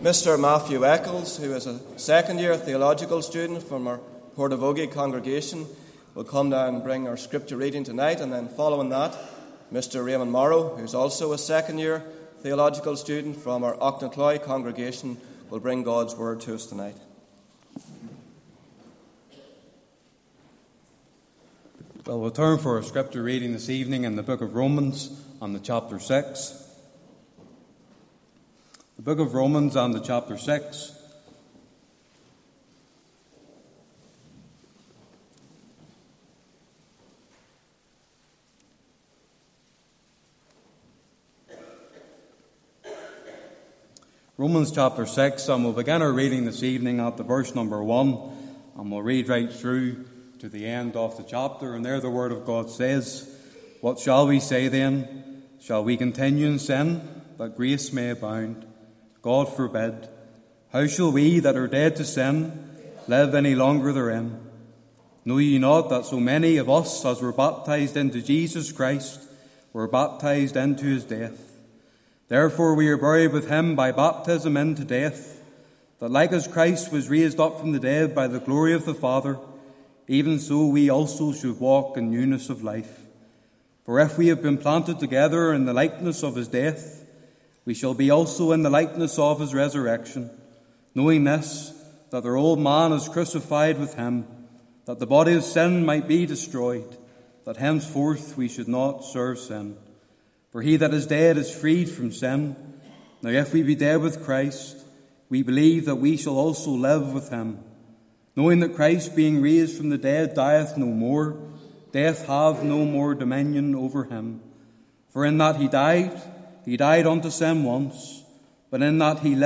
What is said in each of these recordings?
Mr. Matthew Eccles, who is a second-year theological student from our Portavogie congregation, will come down and bring our scripture reading tonight, and then following that, Mr. Raymond Morrow, who is also a second-year theological student from our Ochnacloy congregation, will bring God's word to us tonight. Well, we'll turn for our scripture reading this evening in the book of Romans on the chapter 6. The book of Romans on the chapter 6. Romans chapter 6, and we'll begin our reading this evening at the verse number 1, and we'll read right through to the end of the chapter. And there the word of God says, "What shall we say then? Shall we continue in sin, that grace may abound? God forbid. How shall we that are dead to sin live any longer therein? Know ye not that so many of us as were baptized into Jesus Christ were baptized into his death? Therefore we are buried with him by baptism into death, that like as Christ was raised up from the dead by the glory of the Father, even so we also should walk in newness of life. For if we have been planted together in the likeness of his death, we shall be also in the likeness of his resurrection, knowing this, that our old man is crucified with him, that the body of sin might be destroyed, that henceforth we should not serve sin. For he that is dead is freed from sin. Now if we be dead with Christ, we believe that we shall also live with him, knowing that Christ, being raised from the dead, dieth no more, death hath no more dominion over him. For in that he died unto sin once, but in that he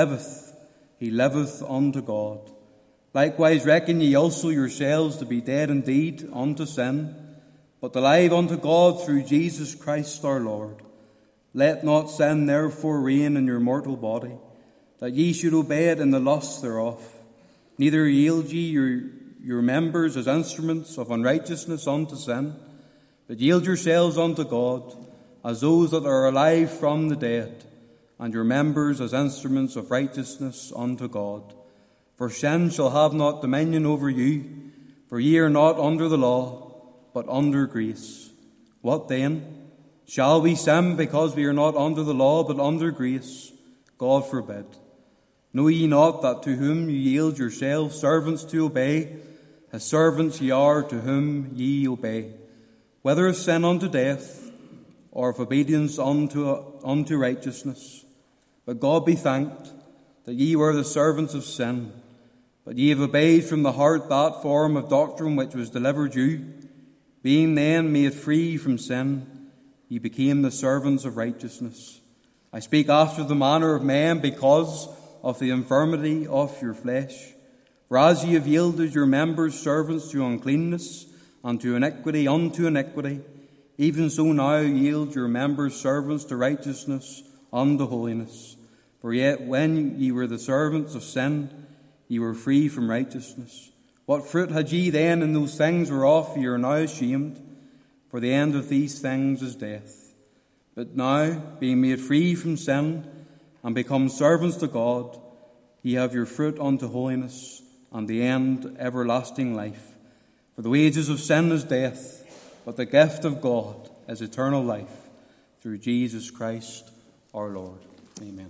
liveth unto God. Likewise reckon ye also yourselves to be dead indeed unto sin, but alive unto God through Jesus Christ our Lord. Let not sin therefore reign in your mortal body, that ye should obey it in the lusts thereof. Neither yield ye your members as instruments of unrighteousness unto sin, but yield yourselves unto God, as those that are alive from the dead, and your members as instruments of righteousness unto God. For sin shall have not dominion over you, for ye are not under the law, but under grace. What then? Shall we sin because we are not under the law, but under grace? God forbid. Know ye not that to whom you yield yourselves servants to obey, his servants ye are to whom ye obey, whether of sin unto death, or of obedience unto righteousness? But God be thanked that ye were the servants of sin, but ye have obeyed from the heart that form of doctrine which was delivered you. Being then made free from sin, ye became the servants of righteousness. I speak after the manner of men because of the infirmity of your flesh. For as ye have yielded your members servants to uncleanness, and to iniquity unto iniquity, even so now yield your members servants to righteousness unto holiness. For yet when ye were the servants of sin, ye were free from righteousness. What fruit had ye then in those things whereof ye are now ashamed? For the end of these things is death. But now, being made free from sin, and become servants to God, ye have your fruit unto holiness, and the end everlasting life. For the wages of sin is death, but the gift of God is eternal life, through Jesus Christ our Lord. Amen.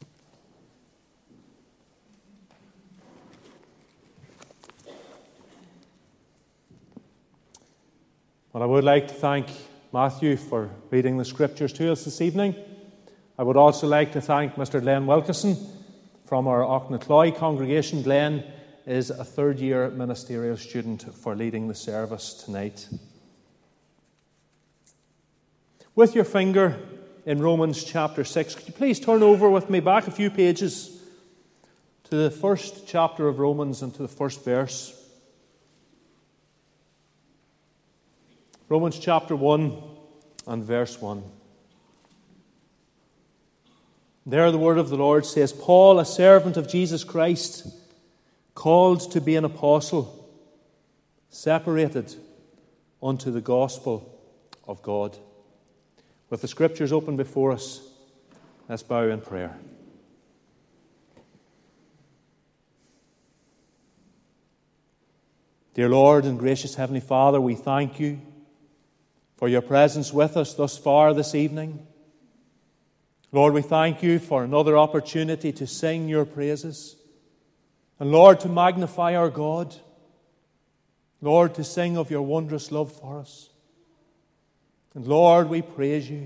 Well, I would like to thank Matthew for reading the scriptures to us this evening. I would also like to thank Mr. Glenn Wilkinson from our Ochnacloy congregation. Glenn is a third-year ministerial student for leading the service tonight. With your finger in Romans chapter 6, could you please turn over with me back a few pages to the first chapter of Romans and to the first verse. Romans chapter 1 and verse 1. There the word of the Lord says, Paul, a servant of Jesus Christ, called to be an apostle, separated unto the gospel of God. With the scriptures open before us, let's bow in prayer. Dear Lord and gracious Heavenly Father, we thank you for your presence with us thus far this evening. Lord, we thank you for another opportunity to sing your praises. And Lord, to magnify our God. Lord, to sing of your wondrous love for us. And Lord, we praise you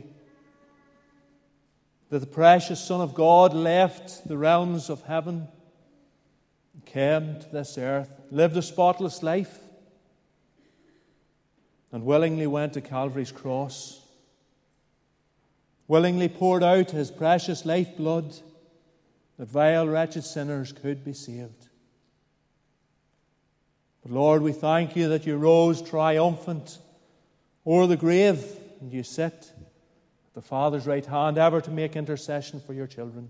that the precious Son of God left the realms of heaven and came to this earth, lived a spotless life, and willingly went to Calvary's cross, willingly poured out his precious lifeblood that vile, wretched sinners could be saved. But Lord, we thank you that you rose triumphant o'er the grave, and you sit at the Father's right hand, ever to make intercession for your children.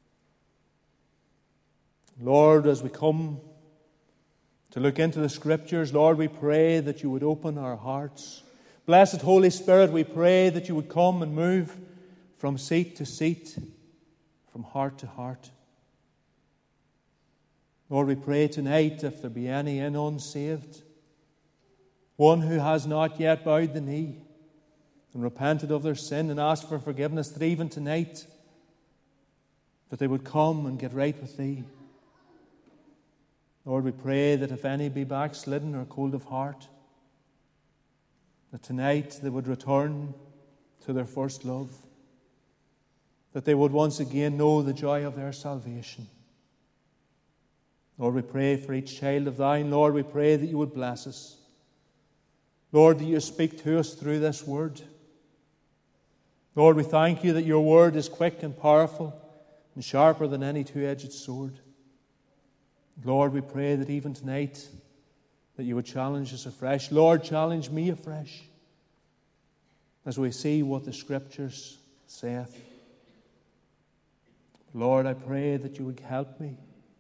Lord, as we come to look into the Scriptures, Lord, we pray that you would open our hearts. Blessed Holy Spirit, we pray that you would come and move from seat to seat, from heart to heart. Lord, we pray tonight, if there be any in unsaved, one who has not yet bowed the knee and repented of their sin and asked for forgiveness, that even tonight that they would come and get right with thee. Lord, we pray that if any be backslidden or cold of heart, that tonight they would return to their first love, that they would once again know the joy of their salvation. Lord, we pray for each child of thine. Lord, we pray that you would bless us. Lord, that you speak to us through this word. Lord, we thank you that your word is quick and powerful and sharper than any two-edged sword. Lord, we pray that even tonight that you would challenge us afresh. Lord, challenge me afresh as we see what the Scriptures saith. Lord, I pray that you would help me.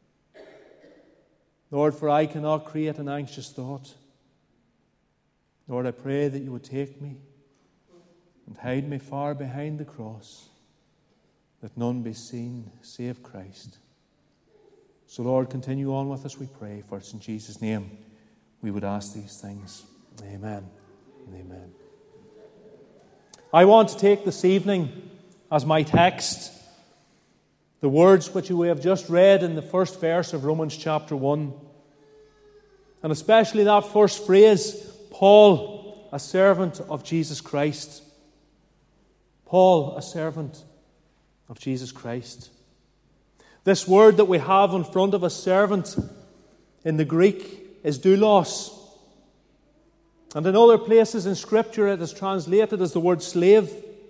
Lord, for I cannot create an anxious thought. Lord, I pray that you would take me and hide me far behind the cross, that none be seen save Christ. So, Lord, continue on with us, we pray. For it's in Jesus' name we would ask these things. Amen and amen. I want to take this evening as my text the words which we have just read in the first verse of Romans chapter 1. And especially that first phrase, Paul, a servant of Jesus Christ. Paul, a servant of Jesus Christ. This word that we have in front of us, servant, in the Greek is doulos. And in other places in Scripture it is translated as the word slave.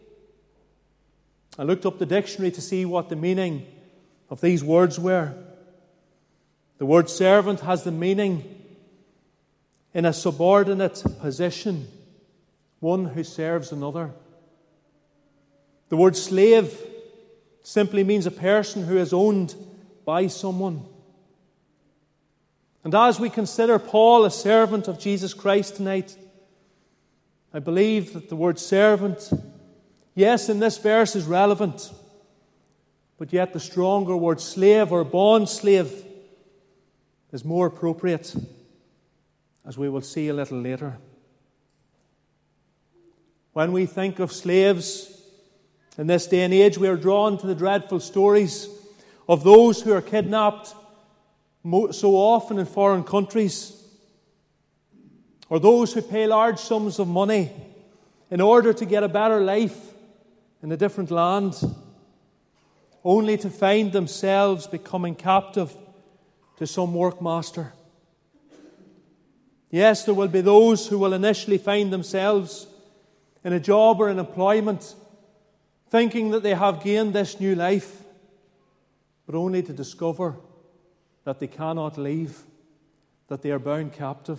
I looked up the dictionary to see what the meaning of these words were. The word servant has the meaning in a subordinate position, one who serves another. The word slave simply means a person who is owned by someone. And as we consider Paul a servant of Jesus Christ tonight, I believe that the word servant, yes, in this verse is relevant, but yet the stronger word slave or bond slave is more appropriate, as we will see a little later. When we think of slaves in this day and age, we are drawn to the dreadful stories of those who are kidnapped so often in foreign countries, or those who pay large sums of money in order to get a better life in a different land, only to find themselves becoming captive to some workmaster. Yes, there will be those who will initially find themselves in a job or in employment, thinking that they have gained this new life, but only to discover that they cannot leave, that they are bound captive.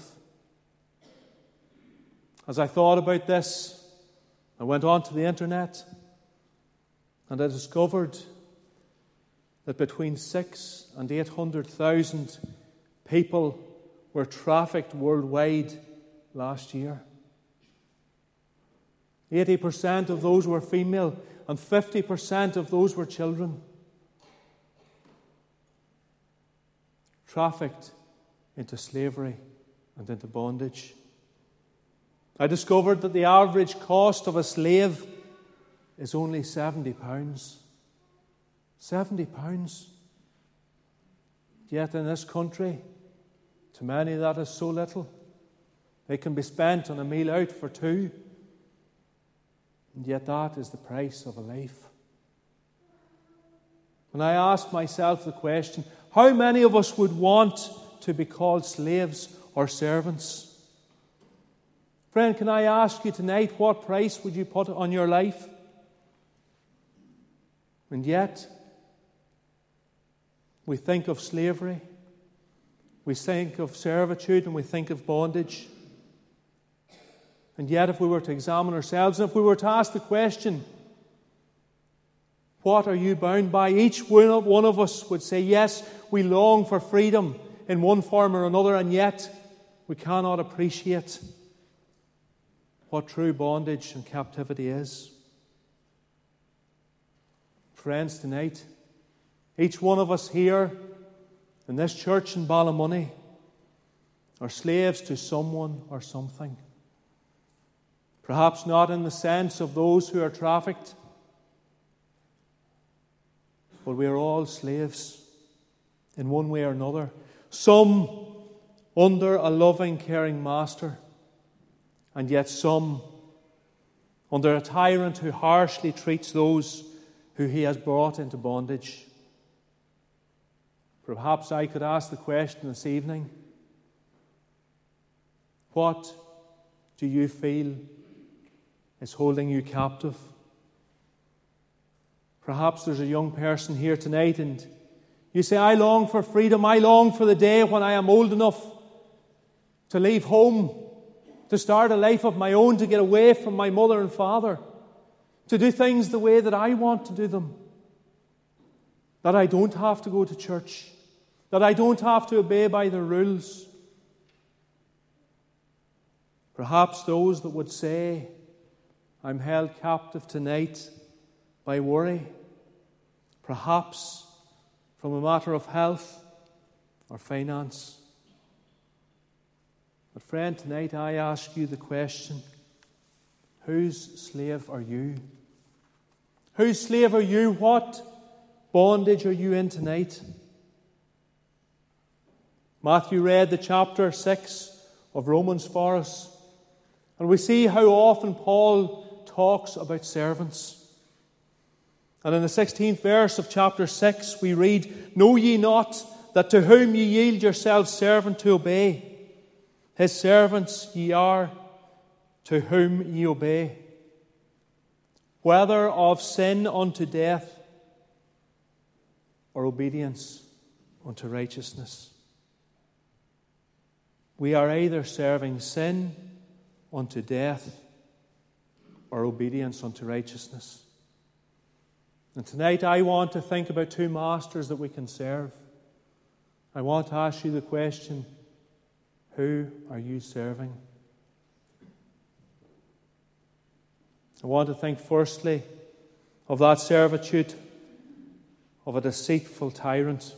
As I thought about this, I went onto the internet and I discovered that between 600,000 and 800,000 people were trafficked worldwide last year. 80% of those were female and 50% of those were children. Trafficked into slavery and into bondage. I discovered that the average cost of a slave is only £70. £70. Yet in this country, to many that is so little. It can be spent on a meal out for two. And yet that is the price of a life. When I ask myself the question, how many of us would want to be called slaves or servants? Friend, can I ask you tonight, what price would you put on your life? And yet, we think of slavery, we think of servitude, and we think of bondage. And yet, if we were to examine ourselves, and if we were to ask the question, what are you bound by? Each one of us would say, yes, we long for freedom in one form or another, and yet we cannot appreciate what true bondage and captivity is. Friends, tonight, each one of us here in this church in Ballymoney are slaves to someone or something. Perhaps not in the sense of those who are trafficked, but we are all slaves in one way or another. Some under a loving, caring master, and yet some under a tyrant who harshly treats those who he has brought into bondage. Perhaps I could ask the question this evening, what do you feel is holding you captive? Perhaps there's a young person here tonight and you say, I long for freedom. I long for the day when I am old enough to leave home, to start a life of my own, to get away from my mother and father, to do things the way that I want to do them. That I don't have to go to church, that I don't have to obey by the rules. Perhaps those that would say, I'm held captive tonight by worry, perhaps from a matter of health or finance. But friend, tonight I ask you the question, whose slave are you? Whose slave are you? What bondage are you in tonight? Matthew read the chapter 6 of Romans for us, and we see how often Paul talks about servants. And in the 16th verse of chapter 6 we read, Know ye not that to whom ye yield yourselves servant to obey, his servants ye are, to whom ye obey, whether of sin unto death, or obedience unto righteousness. We are either serving sin unto death, or obedience unto righteousness. And tonight I want to think about two masters that we can serve. I want to ask you the question, who are you serving? I want to think firstly of that servitude of a deceitful tyrant.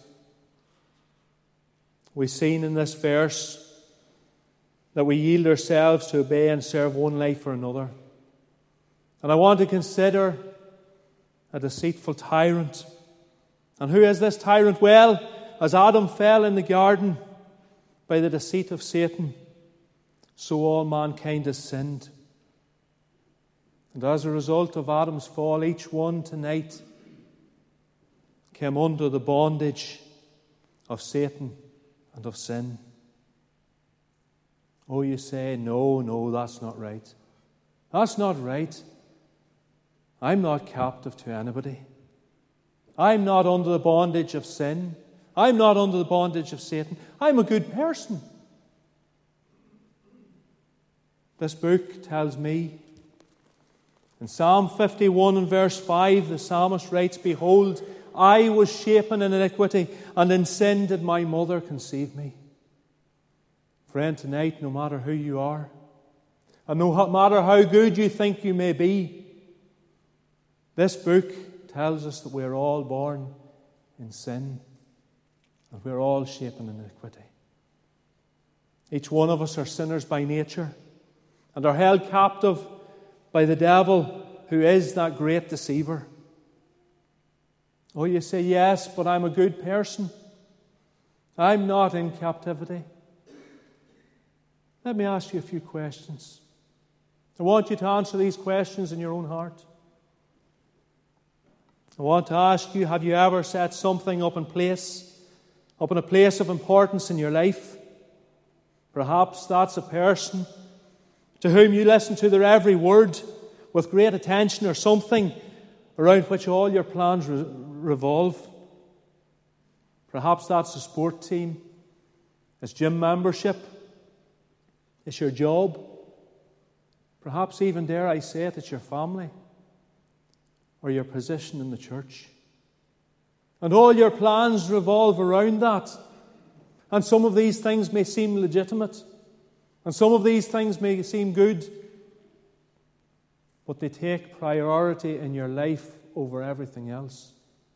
We've seen in this verse that we yield ourselves to obey and serve one life or another. And I want to consider a deceitful tyrant. And who is this tyrant? Well, as Adam fell in the garden by the deceit of Satan, so all mankind has sinned. And as a result of Adam's fall, each one tonight came under the bondage of Satan and of sin. Oh, you say, no, that's not right. That's not right. I'm not captive to anybody. I'm not under the bondage of sin. I'm not under the bondage of Satan. I'm a good person. This book tells me, in Psalm 51 and verse 5, the psalmist writes, Behold, I was shapen in iniquity, and in sin did my mother conceive me. Friend, tonight, no matter who you are, and no matter how good you think you may be, this book tells us that we're all born in sin, and we're all shapen in iniquity. Each one of us are sinners by nature and are held captive by the devil, who is that great deceiver. Oh, you say, yes, but I'm a good person. I'm not in captivity. Let me ask you a few questions. I want you to answer these questions in your own heart. I want to ask you, have you ever set something up in a place of importance in your life? Perhaps that's a person to whom you listen to their every word with great attention, or something around which all your plans revolve. Perhaps that's a sport team, it's gym membership, it's your job. Perhaps even, dare I say it, it's your family or your position in the church. And all your plans revolve around that. And some of these things may seem legitimate, and some of these things may seem good, but they take priority in your life over everything else.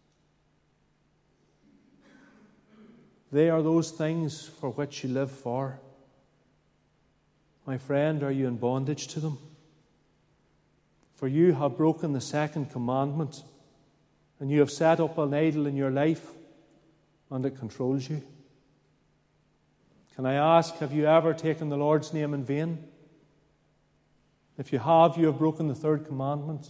They are those things for which you live for. My friend, are you in bondage to them? For you have broken the second commandment, and you have set up an idol in your life, and it controls you. Can I ask, have you ever taken the Lord's name in vain? If you have broken the third commandment.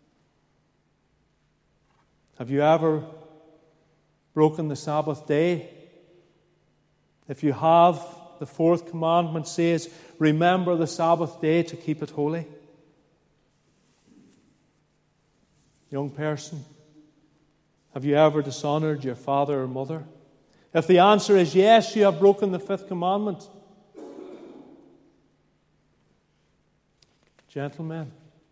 Have you ever broken the Sabbath day? If you have, the fourth commandment says, remember the Sabbath day to keep it holy. Young person, have you ever dishonored your father or mother? If the answer is yes, you have broken the fifth commandment. Gentlemen,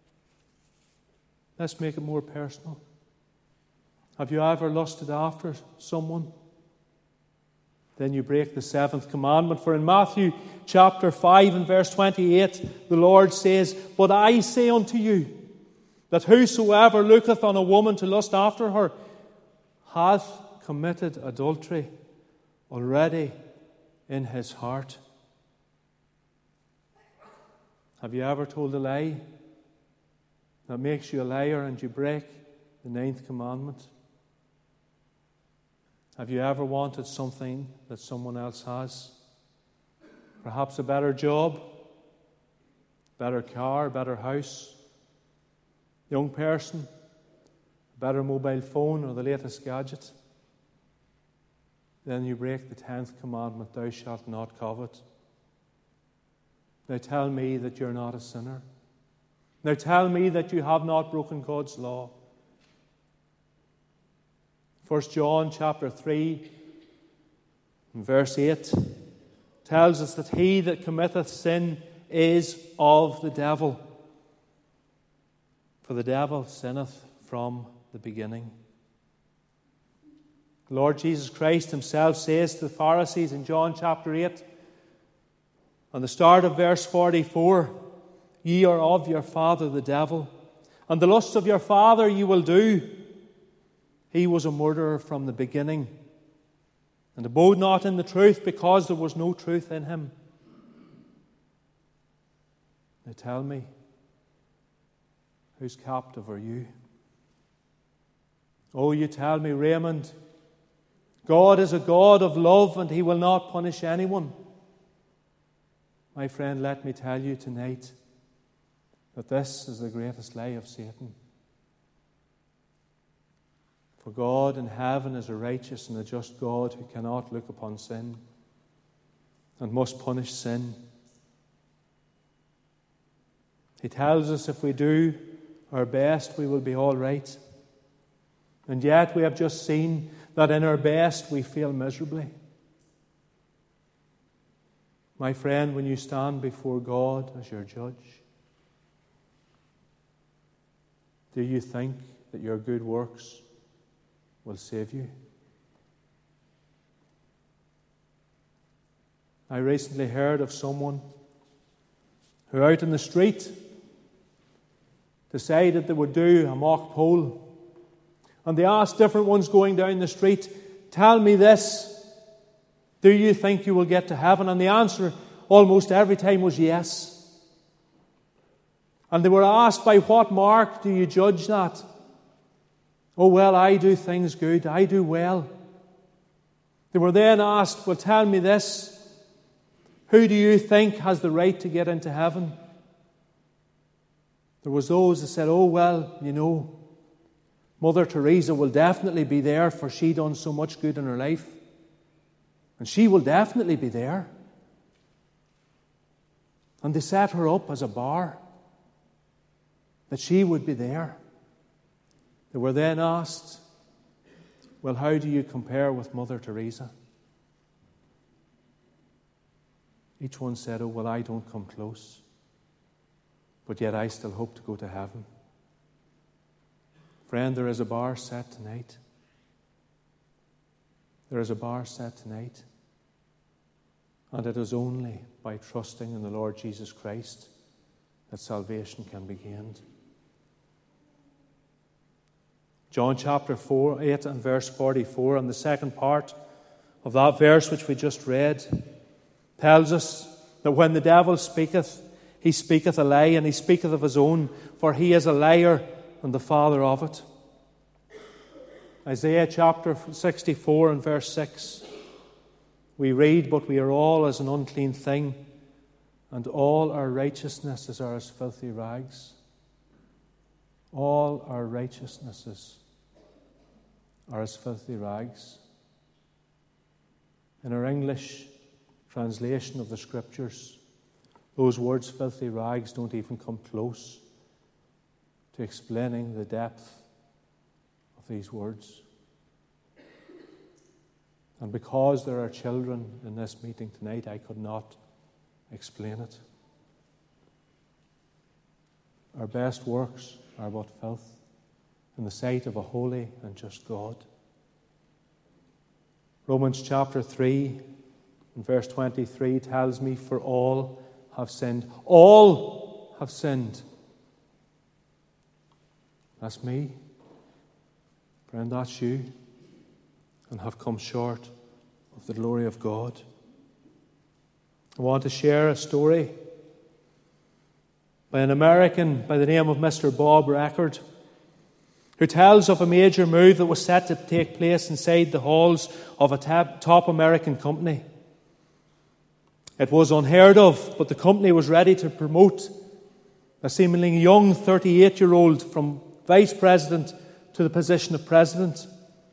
let's make it more personal. Have you ever lusted after someone? Then you break the seventh commandment. For in Matthew chapter 5 and verse 28, the Lord says, but I say unto you, that whosoever looketh on a woman to lust after her hath committed adultery already in his heart. Have you ever told a lie that makes you a liar and you break the ninth commandment? Have you ever wanted something that someone else has? Perhaps a better job, better car, better house. Young person, a better mobile phone or the latest gadget. Then you break the 10th commandment, thou shalt not covet. Now tell me that you're not a sinner. Now tell me that you have not broken God's law. 1 John chapter 3 and verse 8 tells us that he that committeth sin is of the devil. For the devil sinneth from the beginning. The Lord Jesus Christ himself says to the Pharisees in John chapter 8, on the start of verse 44, ye are of your father the devil, and the lusts of your father ye will do. He was a murderer from the beginning, and abode not in the truth, because there was no truth in him. Now tell me, whose captive are you? Oh, you tell me, Raymond, God is a God of love and he will not punish anyone. My friend, let me tell you tonight that this is the greatest lie of Satan. For God in heaven is a righteous and a just God who cannot look upon sin and must punish sin. He tells us if we do our best, we will be all right. And yet we have just seen that in our best we fail miserably. My friend, when you stand before God as your judge, do you think that your good works will save you? I recently heard of someone who out in the street decided they would do a mock poll. And they asked different ones going down the street, tell me this, do you think you will get to heaven? And the answer almost every time was yes. And they were asked, by what mark do you judge that? Oh, well, I do things good. I do well. They were then asked, well, tell me this. Who do you think has the right to get into heaven? There was those that said, oh, well, you know, Mother Teresa will definitely be there, for she done so much good in her life. And she will definitely be there. And they set her up as a bar, that she would be there. They were then asked, well, how do you compare with Mother Teresa? Each one said, oh, well, I don't come close, but yet I still hope to go to heaven. Friend, there is a bar set tonight. There is a bar set tonight. And it is only by trusting in the Lord Jesus Christ that salvation can be gained. John chapter 8 and verse 44, and the second part of that verse which we just read, tells us that when the devil speaketh, he speaketh a lie, and he speaketh of his own, for he is a liar and the father of it. Isaiah chapter 64 and verse 6, we read, but we are all as an unclean thing, and all our righteousnesses are as filthy rags. All our righteousnesses are as filthy rags. In our English translation of the Scriptures, those words, filthy rags, don't even come close to explaining the depth of these words. And because there are children in this meeting tonight, I could not explain it. Our best works are but filth in the sight of a holy and just God. Romans chapter 3 and verse 23 tells me, for all have sinned. All have sinned. That's me. Friend, that's you. And have come short of the glory of God. I want to share a story by an American by the name of Mr. Bob Record, who tells of a major move that was set to take place inside the halls of a top American company. It was unheard of, but the company was ready to promote a seemingly young 38-year-old from vice president to the position of president.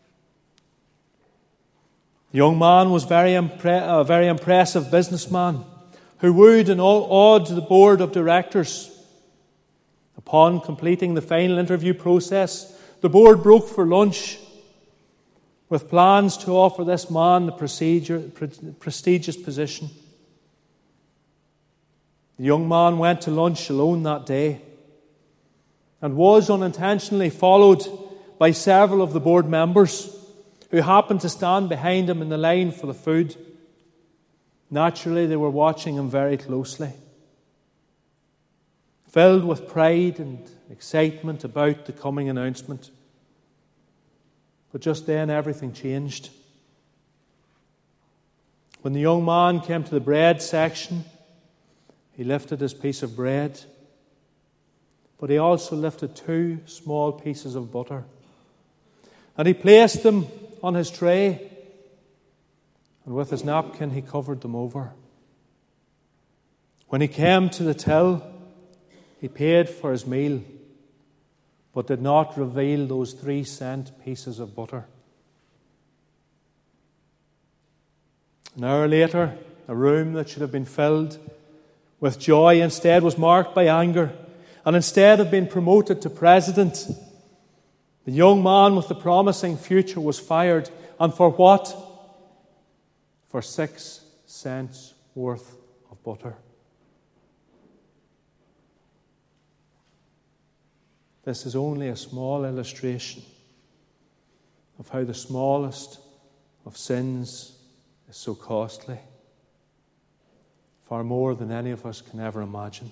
The young man was a very impressive businessman who wooed and awed the board of directors. Upon completing the final interview process, the board broke for lunch with plans to offer this man the prestigious position. The young man went to lunch alone that day and was unintentionally followed by several of the board members who happened to stand behind him in the line for the food. Naturally, they were watching him very closely, filled with pride and excitement about the coming announcement. But just then, everything changed. When the young man came to the bread section, he lifted his piece of bread, but he also lifted 2 small pieces of butter, and he placed them on his tray, and with his napkin he covered them over. When he came to the till, he paid for his meal, but did not reveal those 3-cent pieces of butter. An hour later, a room that should have been filled with joy instead was marked by anger, and instead of being promoted to president, the young man with the promising future was fired. And for what? For 6 cents worth of butter. This is only a small illustration of how the smallest of sins is so costly, far more than any of us can ever imagine.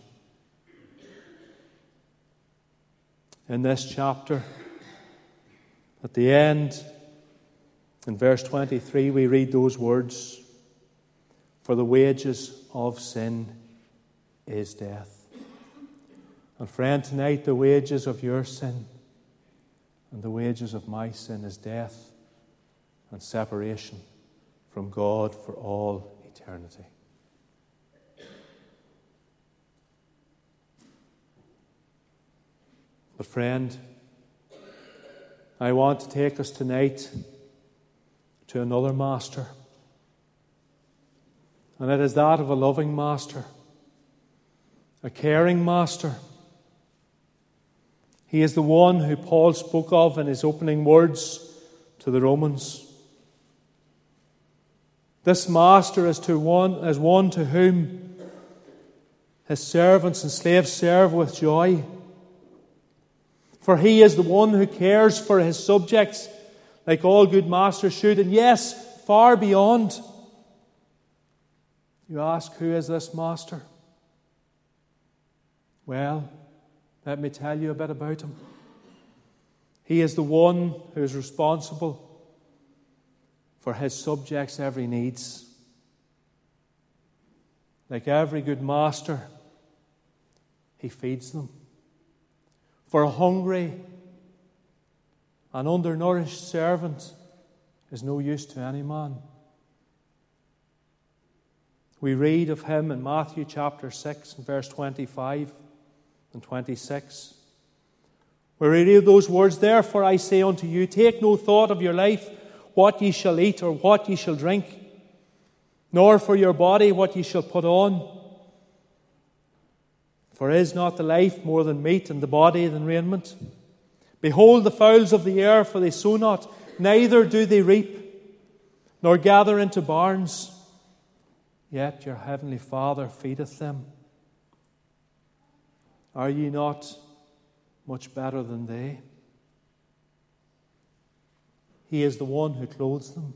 In this chapter, at the end, in verse 23, we read those words, For the wages of sin is death. And friend, tonight the wages of your sin and the wages of my sin is death and separation from God for all eternity. But friend, I want to take us tonight to another master. And it is that of a loving master, a caring master. He is the one who Paul spoke of in his opening words to the Romans. This master is one to whom his servants and slaves serve with joy. For he is the one who cares for his subjects like all good masters should, and yes, far beyond. You ask, who is this master? Well, let me tell you a bit about him. He is the one who is responsible for his subjects' every needs. Like every good master, he feeds them. For a hungry and undernourished servant is no use to any man. We read of him in Matthew chapter 6 and verse 25 and 26. Where we read those words, "Therefore I say unto you, take no thought of your life, what ye shall eat or what ye shall drink, nor for your body what ye shall put on. For is not the life more than meat, and the body than raiment? Behold the fowls of the air, for they sow not, neither do they reap, nor gather into barns, yet your heavenly Father feedeth them. Are ye not much better than they? He is the one who clothes them.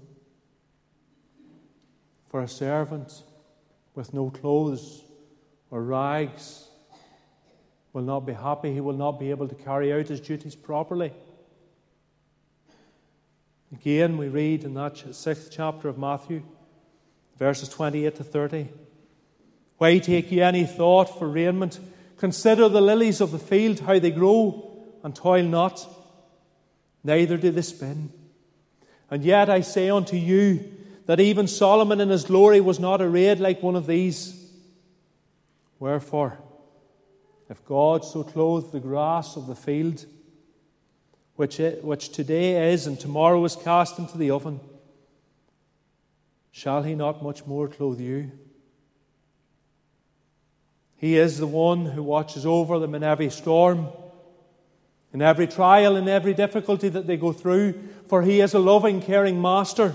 For a servant with no clothes or rags will not be happy. He will not be able to carry out his duties properly. Again, we read in that 6th chapter of Matthew, verses 28 to 30. Why take ye any thought for raiment? Consider the lilies of the field, how they grow, and toil not, neither do they spin. And yet I say unto you, that even Solomon in his glory was not arrayed like one of these. Wherefore, if God so clothe the grass of the field, which today is and tomorrow is cast into the oven, shall he not much more clothe you? He is the one who watches over them in every storm, in every trial, in every difficulty that they go through, for he is a loving, caring master.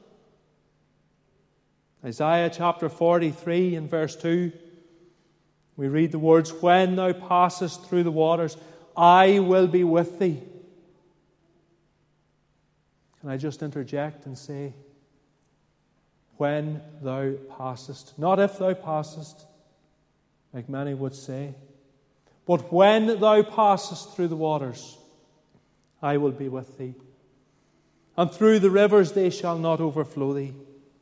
Isaiah chapter 43 and verse 2, we read the words, when thou passest through the waters, I will be with thee. Can I just interject and say, when thou passest, not if thou passest, like many would say, but when thou passest through the waters, I will be with thee. And through the rivers they shall not overflow thee.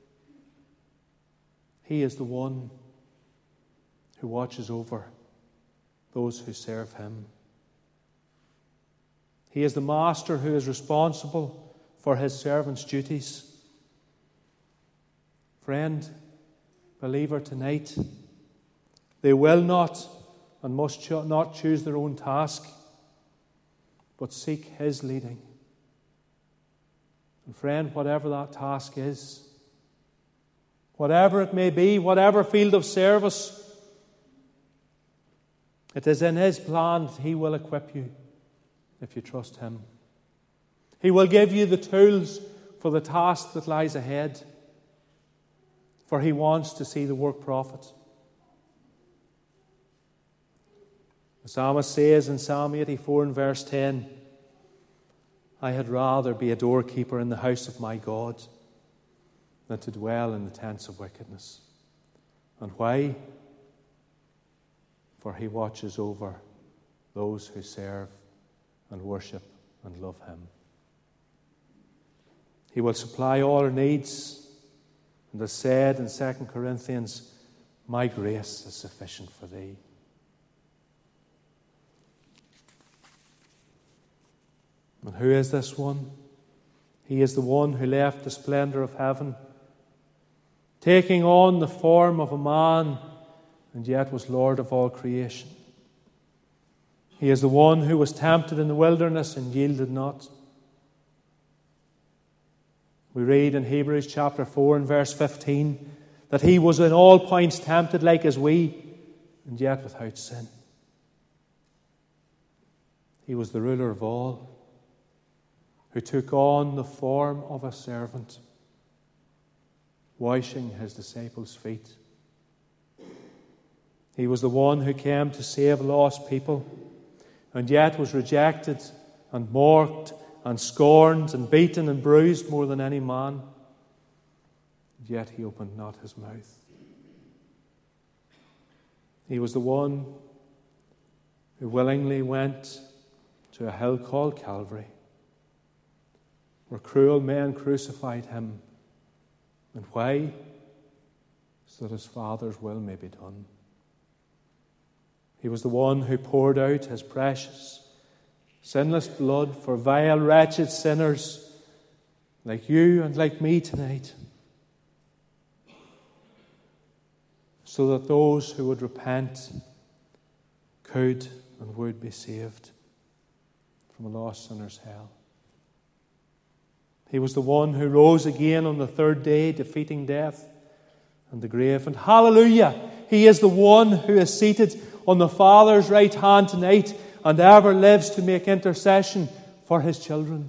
He is the one who watches over those who serve him. He is the master who is responsible for his servants' duties. Friend, believer, tonight, they will not and must not choose their own task, but seek his leading. And friend, whatever that task is, whatever it may be, whatever field of service, it is in his plan that he will equip you if you trust him. He will give you the tools for the task that lies ahead, for he wants to see the work profit. The psalmist says in Psalm 84 and verse 10, I had rather be a doorkeeper in the house of my God than to dwell in the tents of wickedness. And why? For he watches over those who serve and worship and love him. He will supply all our needs And as said in 2 Corinthians, my grace is sufficient for thee. And who is this one? He is the one who left the splendor of heaven, taking on the form of a man, and yet was Lord of all creation. He is the one who was tempted in the wilderness and yielded not. We read in Hebrews chapter 4 and verse 15 that he was in all points tempted like as we, and yet without sin. He was the ruler of all, who took on the form of a servant, washing his disciples' feet. He was the one who came to save lost people, and yet was rejected and mocked and scorned and beaten and bruised more than any man. And yet he opened not his mouth. He was the one who willingly went to a hill called Calvary, where cruel men crucified him. And why? So that his Father's will may be done. He was the one who poured out his precious, sinless blood for vile, wretched sinners like you and like me tonight, so that those who would repent could and would be saved from a lost sinner's hell. He was the one who rose again on the third day, defeating death and the grave. And hallelujah, he is the one who is seated on the Father's right hand tonight and ever lives to make intercession for his children.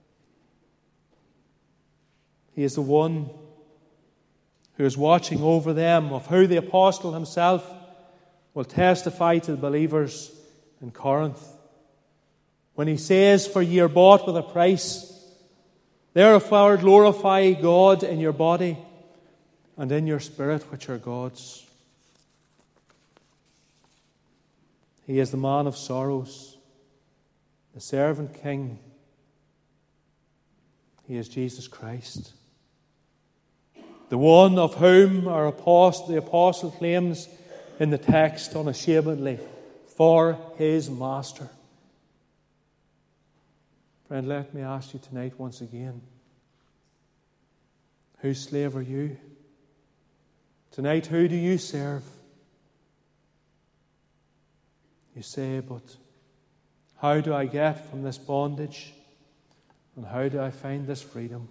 He is the one who is watching over them, of who the apostle himself will testify to the believers in Corinth, when he says, "For ye are bought with a price. Therefore glorify God in your body and in your spirit, which are God's." He is the man of sorrows, the servant king. He is Jesus Christ, the one of whom the apostle claims in the text unashamedly, "For his master." Friend, let me ask you tonight once again, whose slave are you? Tonight, who do you serve? You say, but how do I get from this bondage? And how do I find this freedom?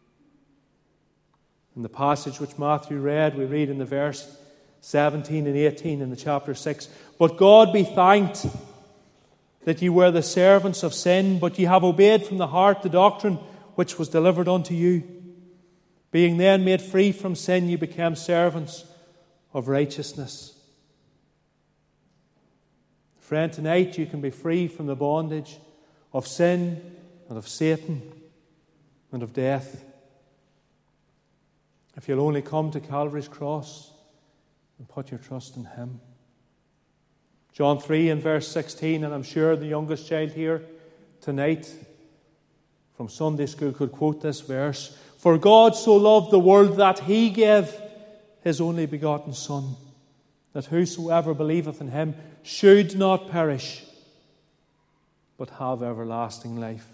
In the passage which Matthew read, we read in the verse 17 and 18 in the chapter 6, "But God be thanked that ye were the servants of sin, but ye have obeyed from the heart the doctrine which was delivered unto you. Being then made free from sin, ye became servants of righteousness." Friend, tonight you can be free from the bondage of sin and of Satan and of death, if you'll only come to Calvary's cross and put your trust in him. John 3 and verse 16, and I'm sure the youngest child here tonight from Sunday school could quote this verse. "For God so loved the world that he gave his only begotten Son, that whosoever believeth in him should not perish, but have everlasting life."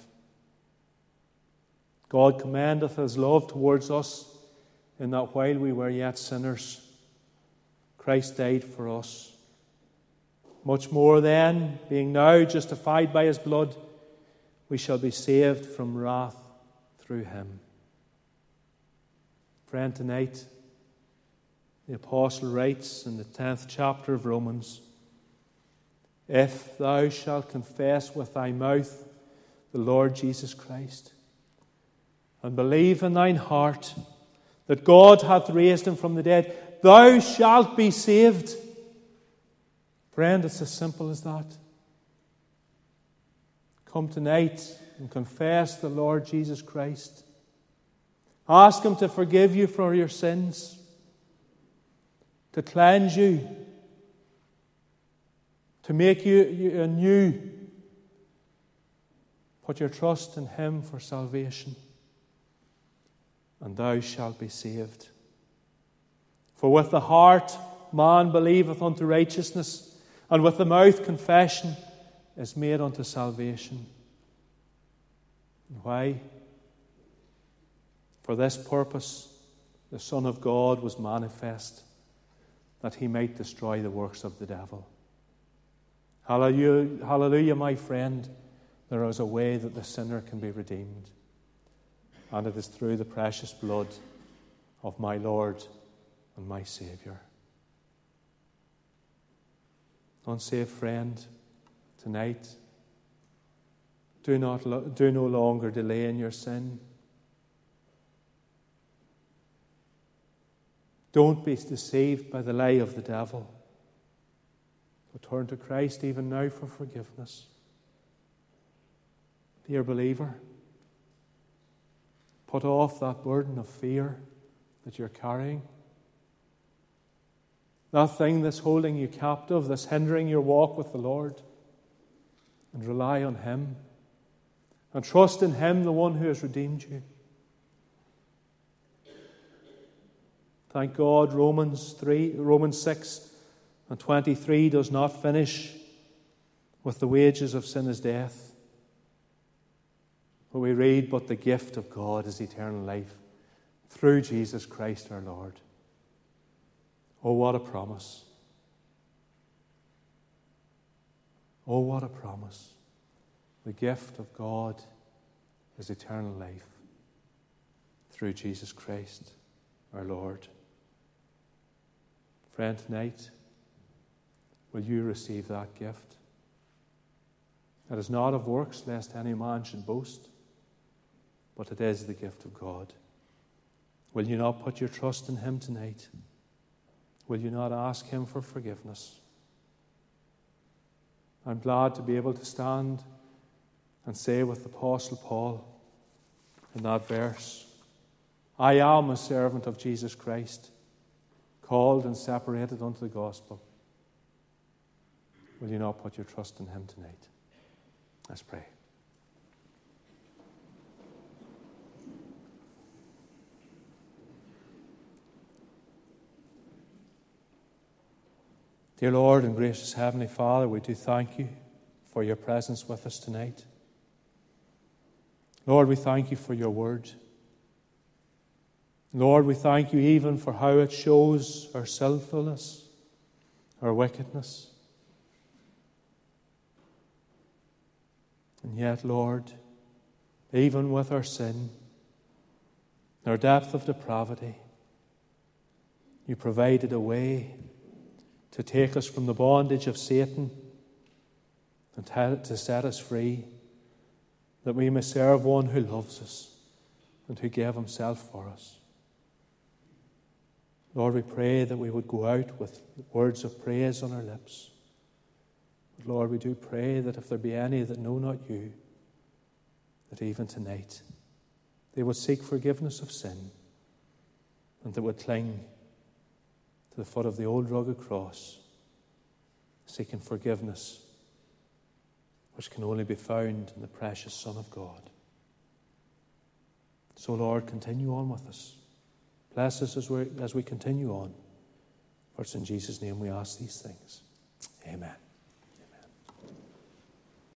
God commendeth his love towards us in that while we were yet sinners, Christ died for us. Much more then, being now justified by his blood, we shall be saved from wrath through him. Friend, tonight, the apostle writes in the 10th chapter of Romans, "If thou shalt confess with thy mouth the Lord Jesus Christ, and believe in thine heart that God hath raised him from the dead, thou shalt be saved." Friend, it's as simple as that. Come tonight and confess the Lord Jesus Christ. Ask him to forgive you for your sins, to cleanse you, to make you anew. Put your trust in him for salvation, and thou shalt be saved. For with the heart man believeth unto righteousness, and with the mouth confession is made unto salvation. And why? For this purpose the Son of God was manifest, that he might destroy the works of the devil. Hallelujah, hallelujah, my friend. There is a way that the sinner can be redeemed, and it is through the precious blood of my Lord and my Saviour. Unsaved friend, tonight, do no longer delay in your sin. Don't be deceived by the lie of the devil, but turn to Christ even now for forgiveness. Dear believer, put off that burden of fear that you're carrying. That thing that's holding you captive, that's hindering your walk with the Lord. And rely on Him. And trust in Him, the one who has redeemed you. Thank God, Romans 6 and 23 does not finish with the wages of sin is death. But we read, but the gift of God is eternal life through Jesus Christ our Lord. Oh, what a promise. Oh, what a promise. The gift of God is eternal life through Jesus Christ our Lord. Friend, tonight, will you receive that gift? It is not of works, lest any man should boast, but it is the gift of God. Will you not put your trust in Him tonight? Will you not ask Him for forgiveness? I'm glad to be able to stand and say with the Apostle Paul in that verse, I am a servant of Jesus Christ, called and separated unto the gospel. Will you not put your trust in Him tonight? Let's pray. Dear Lord and gracious Heavenly Father, we do thank you for your presence with us tonight. Lord, we thank you for your word. Lord, we thank you even for how it shows our sinfulness, our wickedness. And yet, Lord, even with our sin, our depth of depravity, you provided a way to take us from the bondage of Satan and to set us free, that we may serve one who loves us and who gave Himself for us. Lord, we pray that we would go out with words of praise on our lips. But Lord, we do pray that if there be any that know not you, that even tonight they would seek forgiveness of sin and that would cling to the foot of the old rugged cross, seeking forgiveness which can only be found in the precious Son of God. So, Lord, continue on with us. Bless us as we continue on. For it's in Jesus' name we ask these things. Amen.